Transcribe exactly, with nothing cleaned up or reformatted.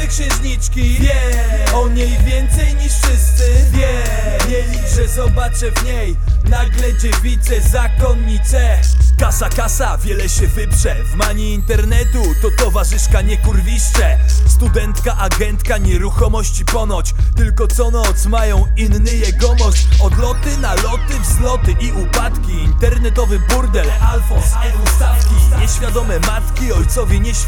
że księżniczki wie o niej więcej niż wszyscy wie. Nie licz, że zobaczę w niej nagle dziewice, zakonnice. Kasa, kasa, wiele się wyprze. W manii internetu to towarzyszka, nie kurwiszcze. Studentka, agentka, nieruchomości ponoć. Tylko co noc mają inny jegomość. Odloty, naloty, wzloty i upadki. Internetowy burdel, Alfons, ustawki. Nieświadome matki, ojcowie nieświadomi.